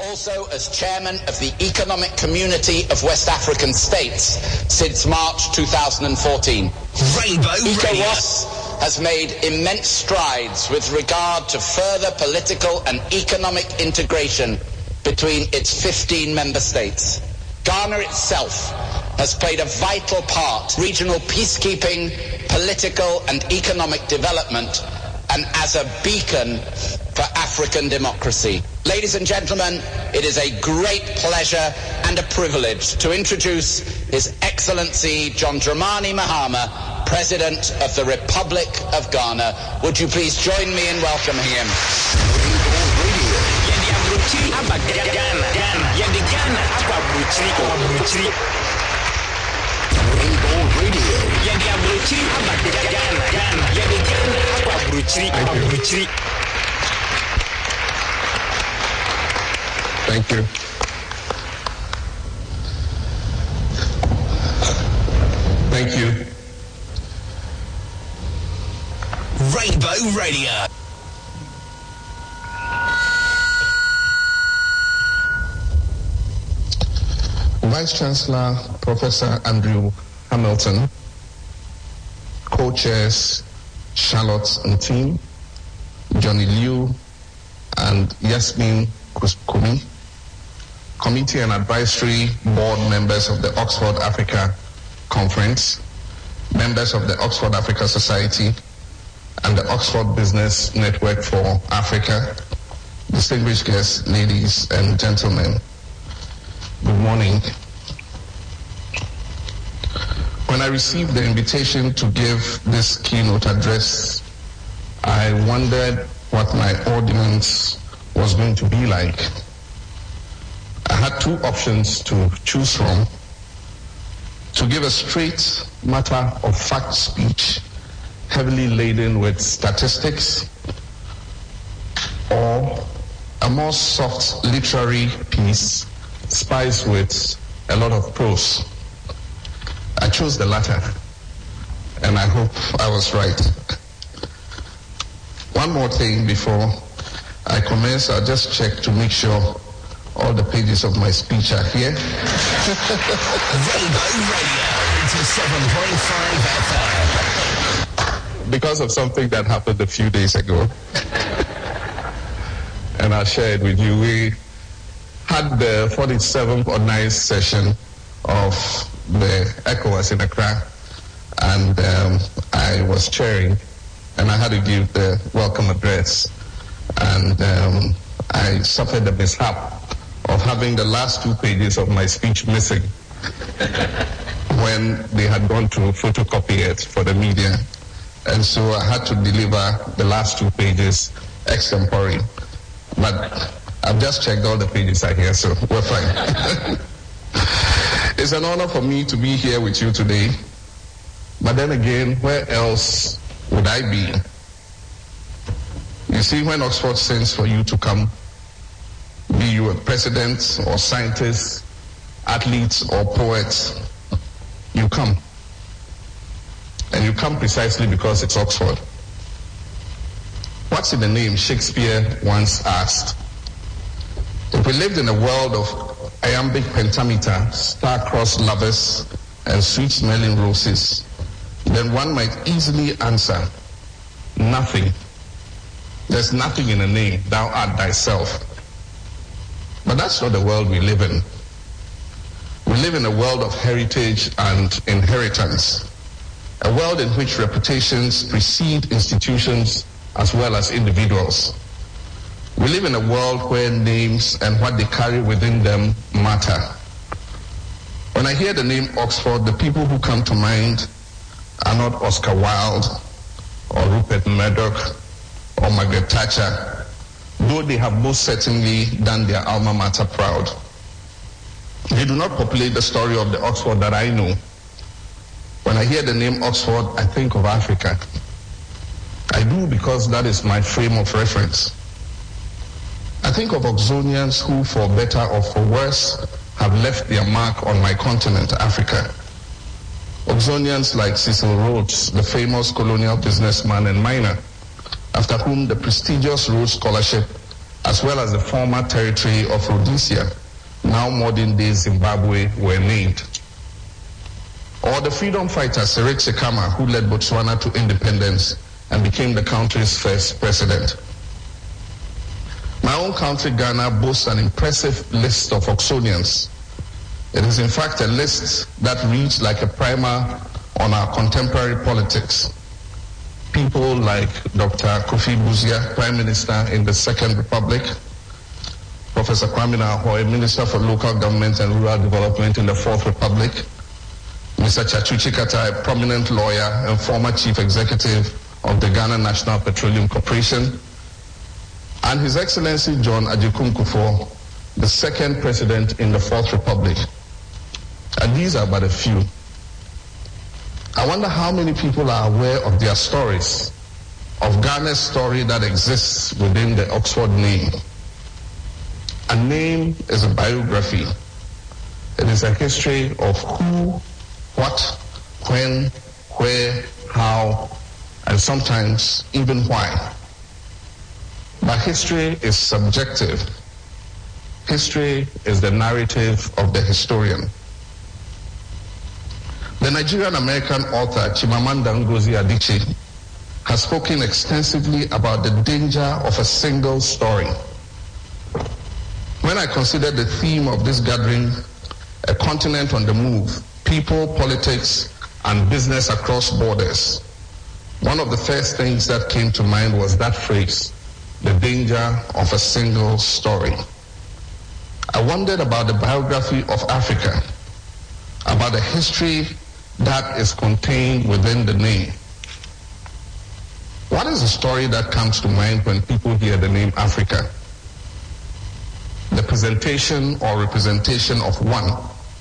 also as chairman of the Economic Community of West African States since March 2014. ECOWAS has made immense strides with regard to further political and economic integration between its 15 member states. Ghana itself has played a vital part in regional peacekeeping, political and economic development, and as a beacon for African democracy. Ladies and gentlemen, it is a great pleasure and a privilege to introduce His Excellency John Dramani Mahama, President of the Republic of Ghana. Would you please join me in welcoming him? Thank you. Thank you. Rainbow Radio. Vice Chancellor Professor Andrew Hamilton, co-chairs Charlotte and team, Johnny Liu and Yasmin Kumi, committee and advisory board members of the Oxford Africa Conference, members of the Oxford Africa Society and the Oxford Business Network for Africa, distinguished guests, ladies and gentlemen, good morning. When I received the invitation to give this keynote address, I wondered what my audience was going to be like. I had two options to choose from: to give a straight matter of fact speech, heavily laden with statistics, or a more soft literary piece spiced with a lot of prose. I chose the latter, and I hope I was right. One more thing before I commence, I'll just check to make sure all the pages of my speech are here. Rainbow Radio, 87.5 FM. Because of something that happened a few days ago, and I'll share it with you. We had the 47th or 9th session of the ECOWAS in Accra, and I was chairing, and I had to give the welcome address, and I suffered the mishap of having the last two pages of my speech missing when they had gone to photocopy it for the media, and so I had to deliver the last two pages extempore. But I've just checked, all the pages are here, so we're fine. It's an honor for me to be here with you today. But then again, where else would I be? You see, when Oxford sends for you to come, be you a president or scientist, athlete or poet, you come. And you come precisely because it's Oxford. What's in the name? Shakespeare once asked. If we lived in a world of iambic pentameter, star-crossed lovers, and sweet-smelling roses, then one might easily answer, nothing. There's nothing in a name, thou art thyself. But that's not the world we live in. We live in a world of heritage and inheritance, a world in which reputations precede institutions as well as individuals. We live in a world where names and what they carry within them matter. When I hear the name Oxford, the people who come to mind are not Oscar Wilde or Rupert Murdoch or Margaret Thatcher, though they have most certainly done their alma mater proud. They do not populate the story of the Oxford that I know. When I hear the name Oxford, I think of Africa. I do, because that is my frame of reference. I think of Oxonians who, for better or for worse, have left their mark on my continent, Africa. Oxonians like Cecil Rhodes, the famous colonial businessman and miner, after whom the prestigious Rhodes Scholarship as well as the former territory of Rhodesia, now modern-day Zimbabwe, were named. Or the freedom fighter Cyril Sekama, who led Botswana to independence and became the country's first president. My own country, Ghana, boasts an impressive list of Oxonians. It is in fact a list that reads like a primer on our contemporary politics. People like Dr. Kofi Buzia, Prime Minister in the Second Republic, Professor Kwame Nkrumah, Minister for Local Government and Rural Development in the Fourth Republic, Mr. Chachuchi Kata, a prominent lawyer and former chief executive of the Ghana National Petroleum Corporation, and His Excellency John Agyekum Kufuor, the second president in the Fourth Republic. And these are but a few. I wonder how many people are aware of their stories, of Ghana's story that exists within the Oxford name. A name is a biography. It is a history of who, what, when, where, how, and sometimes even why. But history is subjective. History is the narrative of the historian. The Nigerian-American author Chimamanda Ngozi Adichie has spoken extensively about the danger of a single story. When I consider the theme of this gathering, a continent on the move, people, politics, and business across borders, one of the first things that came to mind was that phrase, the danger of a single story. I wondered about the biography of Africa, about the history that is contained within the name. What is the story that comes to mind when people hear the name Africa? The presentation or representation of one.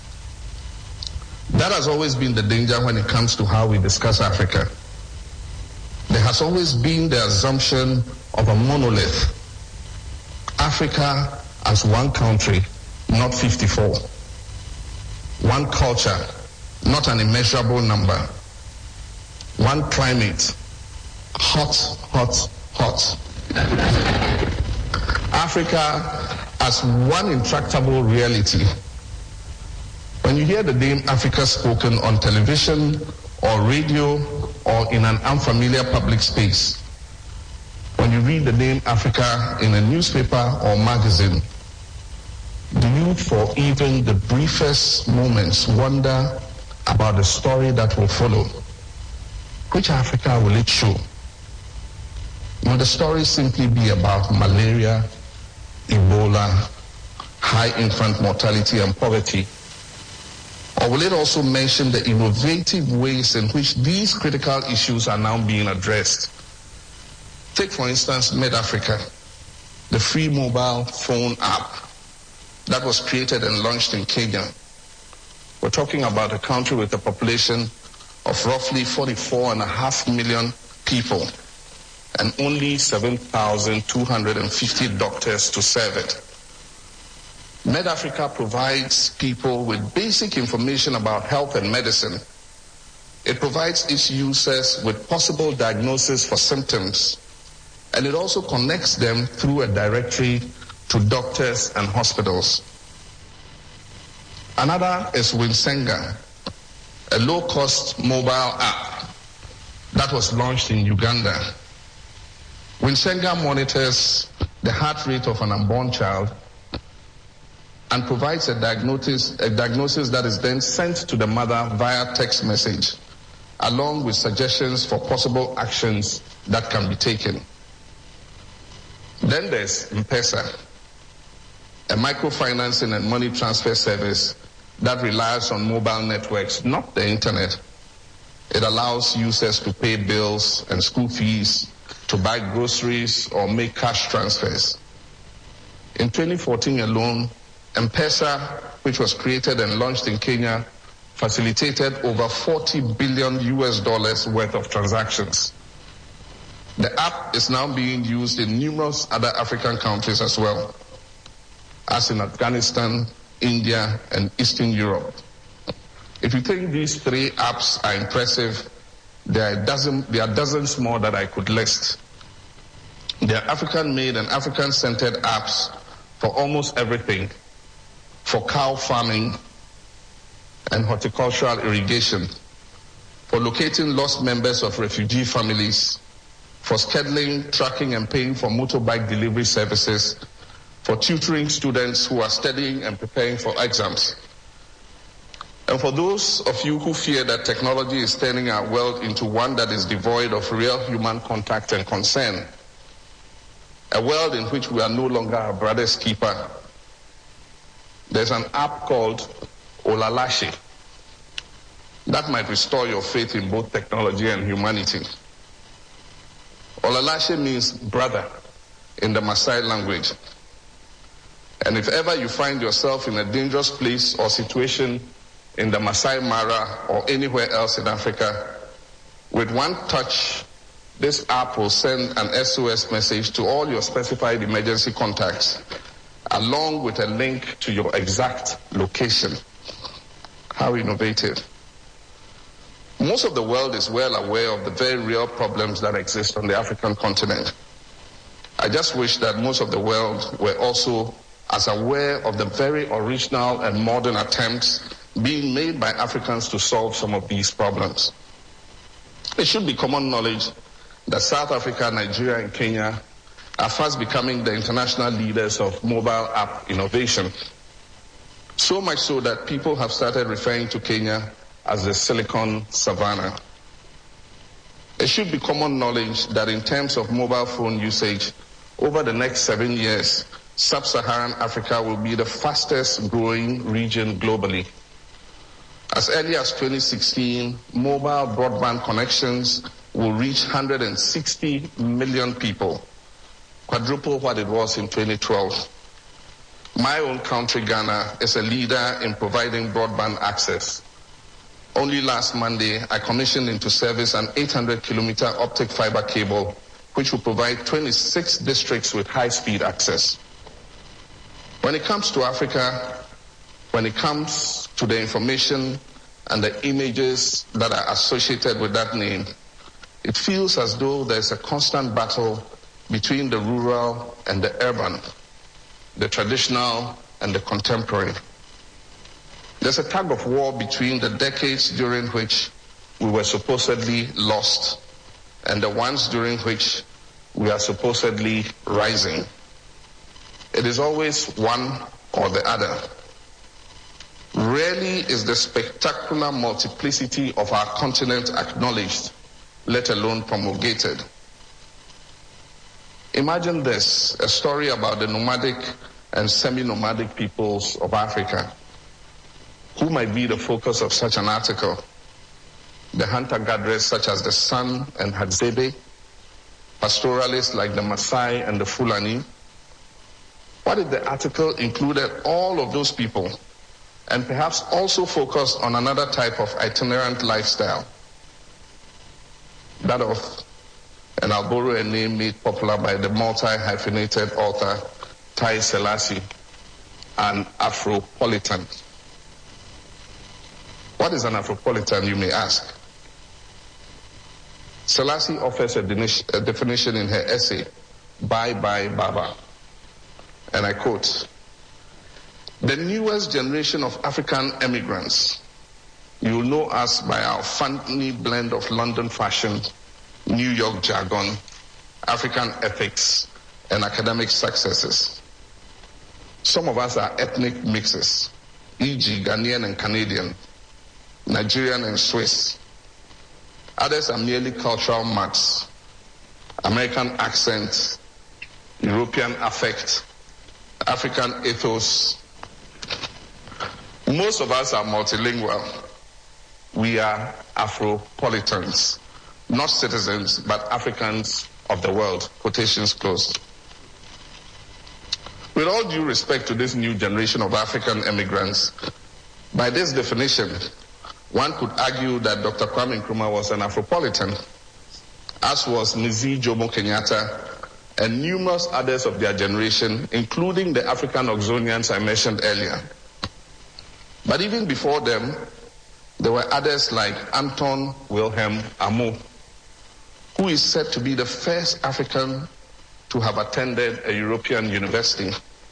That has always been the danger when it comes to how we discuss Africa. There has always been the assumption of a monolith. Africa as one country, not 54. One culture, not an immeasurable number. One climate, hot, hot, hot. Africa as one intractable reality. When you hear the name Africa spoken on television or radio or in an unfamiliar public space, when you read the name Africa in a newspaper or magazine, do you for even the briefest moments wonder about the story that will follow? Which Africa will it show? Will the story simply be about malaria, Ebola, high infant mortality and poverty? Or will it also mention the innovative ways in which these critical issues are now being addressed? Take, for instance, MedAfrica, the free mobile phone app that was created and launched in Kenya. We're talking about a country with a population of roughly 44.5 million people and only 7,250 doctors to serve it. MedAfrica provides people with basic information about health and medicine. It provides its users with possible diagnosis for symptoms, and it also connects them through a directory to doctors and hospitals. Another is Winsenga, a low-cost mobile app that was launched in Uganda. Winsenga monitors the heart rate of an unborn child and provides a diagnosis that is then sent to the mother via text message, along with suggestions for possible actions that can be taken. Then there's M-Pesa, a microfinancing and money transfer service that relies on mobile networks, not the internet. It allows users to pay bills and school fees, to buy groceries or make cash transfers. In 2014 alone, M-Pesa, which was created and launched in Kenya, facilitated over $40 billion worth of transactions. The app is now being used in numerous other African countries as well, as in Afghanistan, India, and Eastern Europe. If you think these three apps are impressive, there are dozens more that I could list. They are African-made and African-centered apps for almost everything, for cow farming and horticultural irrigation, for locating lost members of refugee families, for scheduling, tracking, and paying for motorbike delivery services, for tutoring students who are studying and preparing for exams. And for those of you who fear that technology is turning our world into one that is devoid of real human contact and concern, a world in which we are no longer our brother's keeper, there's an app called Olalashe that might restore your faith in both technology and humanity. Olalashe means brother in the Maasai language. And if ever you find yourself in a dangerous place or situation in the Masai Mara or anywhere else in Africa, with one touch, this app will send an SOS message to all your specified emergency contacts, along with a link to your exact location. How innovative. Most of the world is well aware of the very real problems that exist on the African continent. I just wish that most of the world were also as aware of the very original and modern attempts being made by Africans to solve some of these problems. It should be common knowledge that South Africa, Nigeria, and Kenya are fast becoming the international leaders of mobile app innovation. So much so that people have started referring to Kenya as the Silicon Savannah. It should be common knowledge that in terms of mobile phone usage, over the next 7 years, Sub-Saharan Africa will be the fastest growing region globally. As early as 2016, mobile broadband connections will reach 160 million people, quadruple what it was in 2012. My own country, Ghana, is a leader in providing broadband access. Only last Monday, I commissioned into service an 800-kilometer optic fiber cable, which will provide 26 districts with high-speed access. When it comes to Africa, when it comes to the information and the images that are associated with that name, it feels as though there's a constant battle between the rural and the urban, the traditional and the contemporary. There's a tug of war between the decades during which we were supposedly lost and the ones during which we are supposedly rising. It is always one or the other. Rarely is the spectacular multiplicity of our continent acknowledged, let alone promulgated. Imagine this, a story about the nomadic and semi-nomadic peoples of Africa. Who might be the focus of such an article? The hunter-gatherers such as the San and Hadzabe, pastoralists like the Maasai and the Fulani. What if the article included all of those people and perhaps also focused on another type of itinerant lifestyle? That of, and I'll borrow a name made popular by the multi-hyphenated author Tai Selassie, an Afropolitan. What is an Afropolitan, you may ask? Selassie offers a definition in her essay, Bye Bye Baba. And I quote, "The newest generation of African immigrants, you will know us by our funny blend of London fashion, New York jargon, African ethics, and academic successes. Some of us are ethnic mixes, e.g. Ghanaian and Canadian, Nigerian and Swiss. Others are merely cultural marks, American accent, European affect, African ethos. Most of us are multilingual. We are Afropolitans, not citizens, but Africans of the world." Quotations closed. With all due respect to this new generation of African immigrants, by this definition, one could argue that Dr. Kwame Nkrumah was an Afropolitan, as was Mzee Jomo Kenyatta and numerous others of their generation, including the African Oxonians I mentioned earlier. But even before them, there were others like Anton Wilhelm Amo, who is said to be the first African to have attended a European university.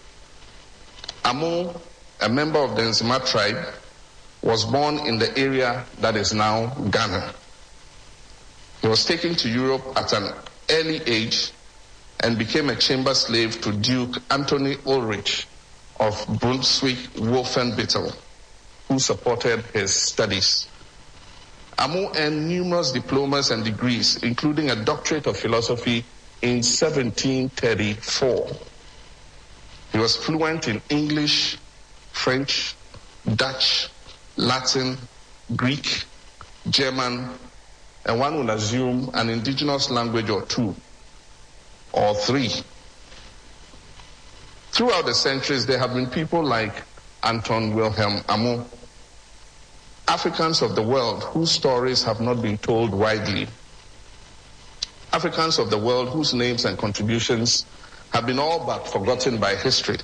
Amu, a member of the Nzima tribe, was born in the area that is now Ghana. He was taken to Europe at an early age and became a chamber slave to Duke Anthony Ulrich of Brunswick-Wolfenbüttel, who supported his studies. Amu earned numerous diplomas and degrees, including a doctorate of philosophy in 1734. He was fluent in English, French, Dutch, Latin, Greek, German, and one would assume an indigenous language or two, or three. Throughout the centuries, there have been people like Anton Wilhelm Amu, Africans of the world whose stories have not been told widely. Africans of the world whose names and contributions have been all but forgotten by history.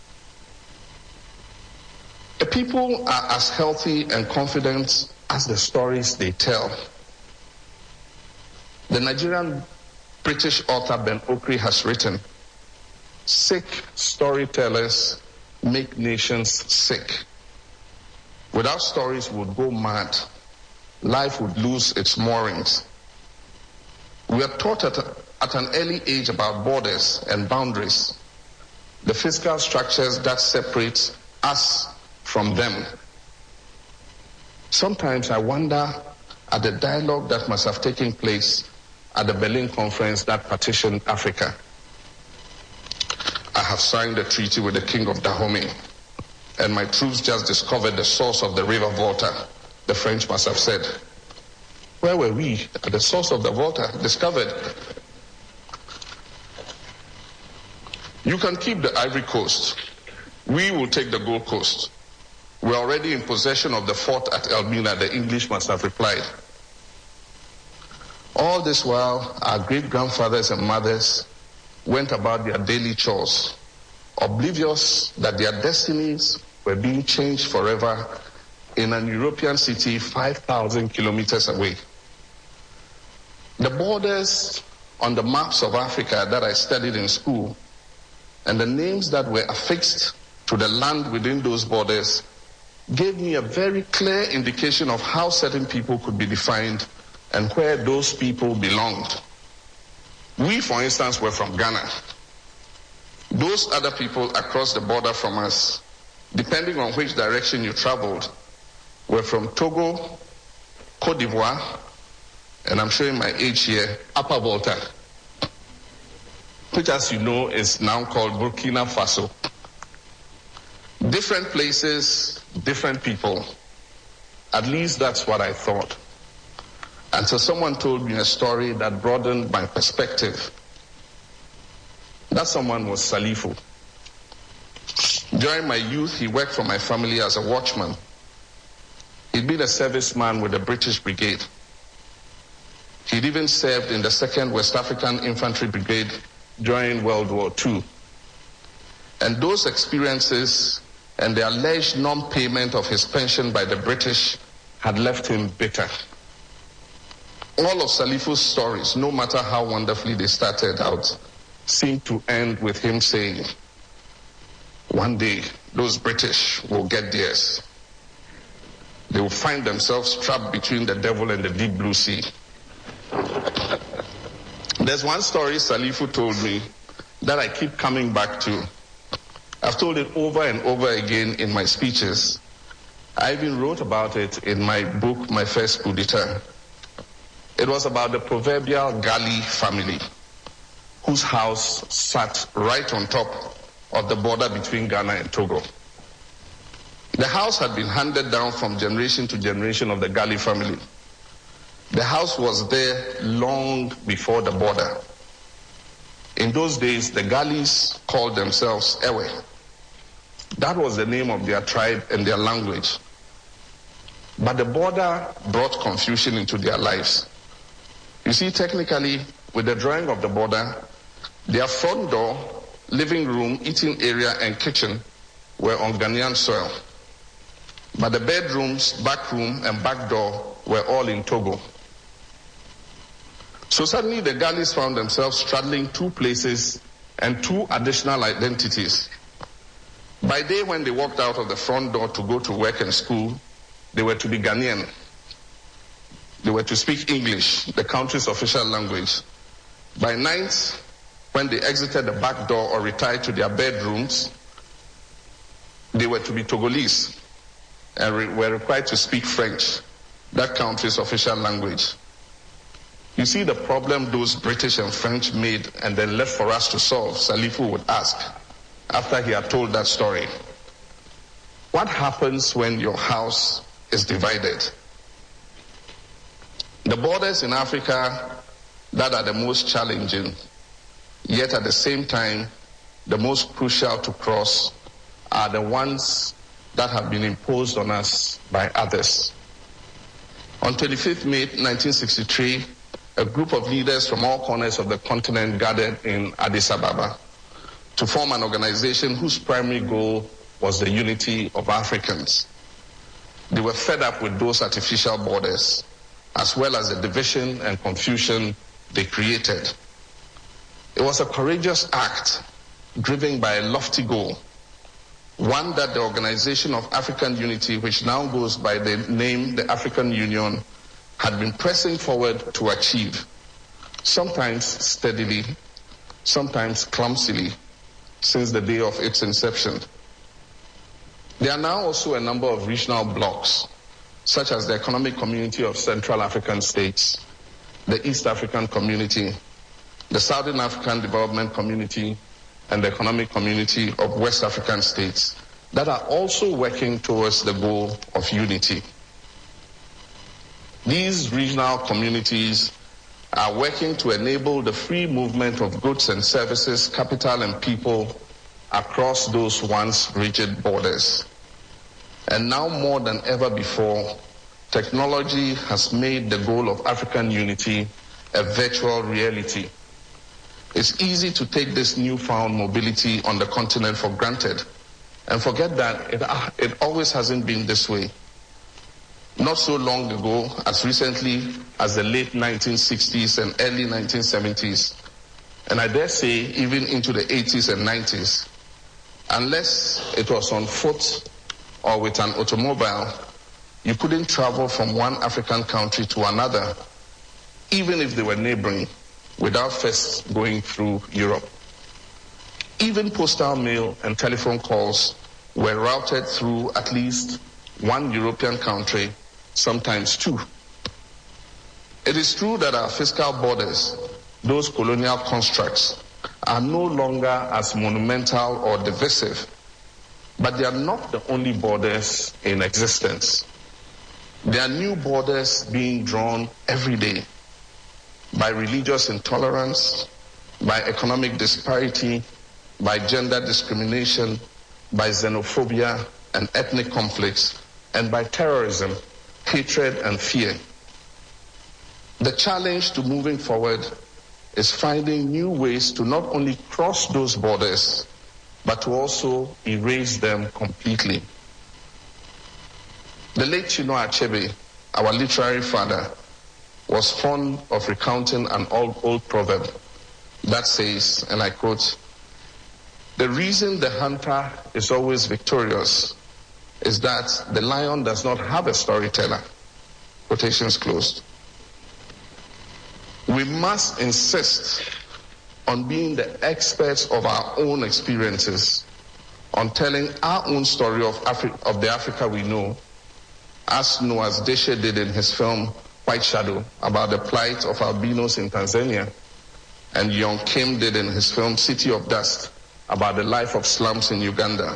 The people are as healthy and confident as the stories they tell. The Nigerian British author Ben Okri has written, "Sick storytellers make nations sick. Without stories, we would go mad. Life would lose its moorings." We are taught at an early age about borders and boundaries, the physical structures that separate us from them. Sometimes I wonder at the dialogue that must have taken place at the Berlin conference that partitioned Africa. I have signed a treaty with the King of Dahomey, and my troops just discovered the source of the river Volta, the French must have said. Where were we at the source of the Volta discovered? You can keep the Ivory Coast. We will take the Gold Coast. We're already in possession of the fort at Elmina, the English must have replied. All this while, our great-grandfathers and mothers went about their daily chores, oblivious that their destinies were being changed forever in an European city 5,000 kilometers away. The borders on the maps of Africa that I studied in school and the names that were affixed to the land within those borders gave me a very clear indication of how certain people could be defined and where those people belonged. We, for instance, were from Ghana. Those other people across the border from us, depending on which direction you traveled, were from Togo, Cote d'Ivoire, and I'm showing my age here, Upper Volta, which, as you know, is now called Burkina Faso. Different places, different people. At least that's what I thought. Until someone told me a story that broadened my perspective. That someone was Salifu. During my youth, he worked for my family as a watchman. He'd been a serviceman with the British Brigade. He'd even served in the 2nd West African Infantry Brigade during World War II. And those experiences and the alleged non-payment of his pension by the British had left him bitter. All of Salifu's stories, no matter how wonderfully they started out, seemed to end with him saying, "One day, those British will get theirs. They will find themselves trapped between the devil and the deep blue sea." There's one story Salifu told me that I keep coming back to. I've told it over and over again in my speeches. I even wrote about it in my book, My First Coup d'etat. It was about the proverbial Gali family, whose house sat right on top of the border between Ghana and Togo. The house had been handed down from generation to generation of the Gali family. The house was there long before the border. In those days, the Galis called themselves Ewe. That was the name of their tribe and their language. But the border brought confusion into their lives. You see, technically, with the drawing of the border, their front door, living room, eating area, and kitchen were on Ghanaian soil. But the bedrooms, back room, and back door were all in Togo. So suddenly the Galis found themselves straddling two places and two additional identities. By day, when they walked out of the front door to go to work and school, they were to be Ghanaian. They were to speak English, the country's official language. By night, when they exited the back door or retired to their bedrooms, they were to be Togolese and were required to speak French, that country's official language. You see the problem those British and French made and then left for us to solve, Salifu would ask after he had told that story. What happens when your house is divided? The borders in Africa that are the most challenging, yet at the same time the most crucial to cross, are the ones that have been imposed on us by others. On 25th May 1963, a group of leaders from all corners of the continent gathered in Addis Ababa to form an organization whose primary goal was the unity of Africans. They were fed up with those artificial borders, as well as the division and confusion they created. It was a courageous act driven by a lofty goal, one that the Organization of African Unity, which now goes by the name the African Union, had been pressing forward to achieve, sometimes steadily, sometimes clumsily, since the day of its inception. There are now also a number of regional blocs, such as the Economic Community of Central African States, the East African Community, the Southern African Development Community, and the Economic Community of West African States, that are also working towards the goal of unity. These regional communities are working to enable the free movement of goods and services, capital and people across those once rigid borders. And now more than ever before, technology has made the goal of African unity a virtual reality. It's easy to take this newfound mobility on the continent for granted and forget that it always hasn't been this way. Not so long ago, as recently as the late 1960s and early 1970s, and I dare say even into the 80s and 90s, unless it was on foot or with an automobile, you couldn't travel from one African country to another, even if they were neighboring, without first going through Europe. Even postal mail and telephone calls were routed through at least one European country, sometimes two. It is true that our fiscal borders, those colonial constructs, are no longer as monumental or divisive, but they are not the only borders in existence. There are new borders being drawn every day by religious intolerance, by economic disparity, by gender discrimination, by xenophobia and ethnic conflicts, and by terrorism, hatred, and fear. The challenge to moving forward is finding new ways to not only cross those borders, but to also erase them completely. The late Chinua Achebe, our literary father, was fond of recounting an old proverb that says, and I quote, "The reason the hunter is always victorious is that the lion does not have a storyteller." Quotations closed. We must insist on being the experts of our own experiences, on telling our own story of the Africa we know, as Noah's Deshe did in his film White Shadow about the plight of albinos in Tanzania, and Young Kim did in his film City of Dust about the life of slums in Uganda.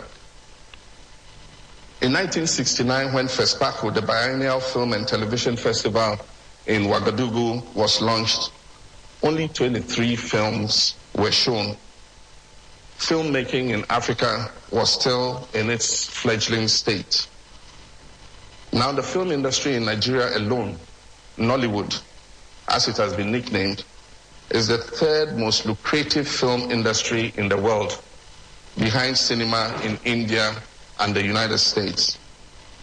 In 1969, when FESPACO, the Biennial Film and Television Festival in Ouagadougou, was launched, only 23 films were shown. Filmmaking in Africa was still in its fledgling state. Now the film industry in Nigeria alone, Nollywood, as it has been nicknamed, is the third most lucrative film industry in the world, behind cinema in India and the United States.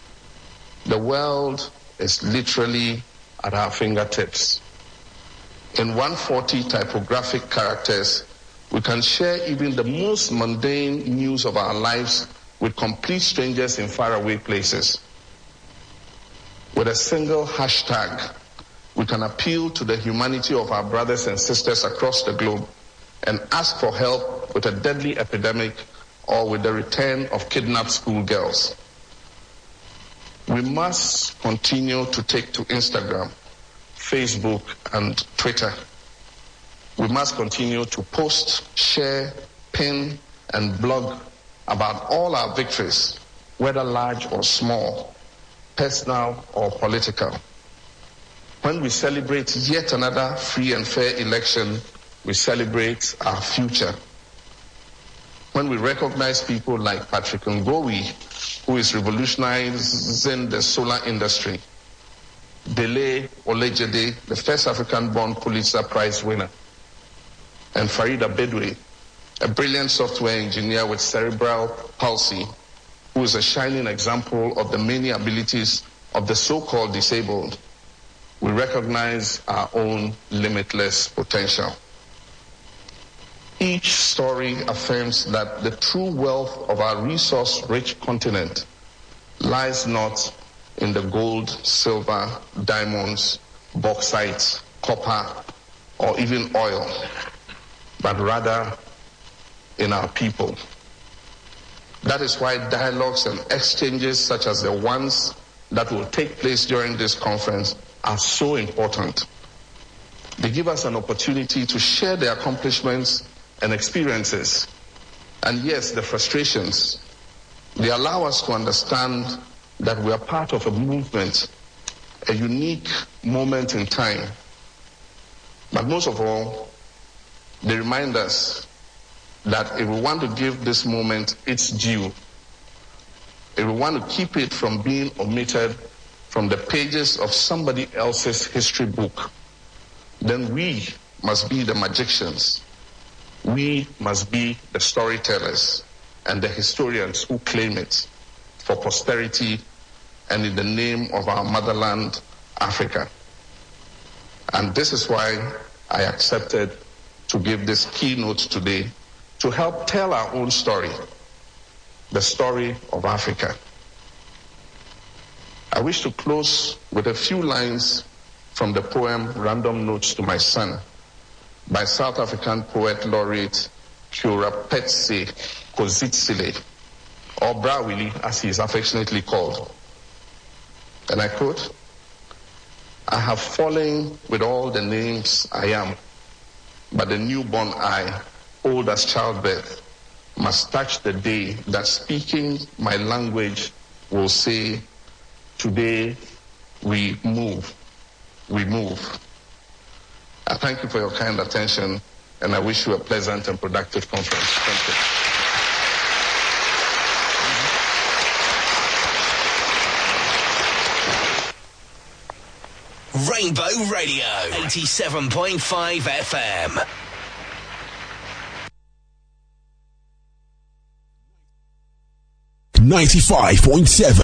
The world is literally at our fingertips. In 140 typographic characters, we can share even the most mundane news of our lives with complete strangers in faraway places. With a single hashtag, we can appeal to the humanity of our brothers and sisters across the globe and ask for help with a deadly epidemic or with the return of kidnapped schoolgirls. We must continue to take to Instagram, Facebook, and Twitter. We must continue to post, share, pin, and blog about all our victories, whether large or small, personal or political. When we celebrate yet another free and fair election, we celebrate our future. When we recognize people like Patrick Ngowi, who is revolutionizing the solar industry, Dele Olejede, the first African-born Pulitzer Prize winner, and Farida Bedwe, a brilliant software engineer with cerebral palsy, who is a shining example of the many abilities of the so-called disabled, we recognize our own limitless potential. Each story affirms that the true wealth of our resource-rich continent lies not in the gold, silver, diamonds, bauxite, copper, or even oil, but rather in our people. That is why dialogues and exchanges such as the ones that will take place during this conference are so important. They give us an opportunity to share the accomplishments and experiences, and yes, the frustrations. They allow us to understand that we are part of a movement, a unique moment in time. But most of all, they remind us that if we want to give this moment its due, if we want to keep it from being omitted from the pages of somebody else's history book, then we must be the magicians. We must be the storytellers and the historians who claim it for posterity and in the name of our motherland, Africa. And this is why I accepted to give this keynote today to help tell our own story, the story of Africa. I wish to close with a few lines from the poem Random Notes to My Son by South African poet laureate Kurapetse Kozitsile, or Bra Willie as he is affectionately called. And I quote, "I have fallen with all the names I am, but the newborn I, old as childbirth, must touch the day that speaking my language will say, today we move, we move." I thank you for your kind attention, and I wish you a pleasant and productive conference. Thank you. Rainbow Radio, 87.5 FM. 95.7.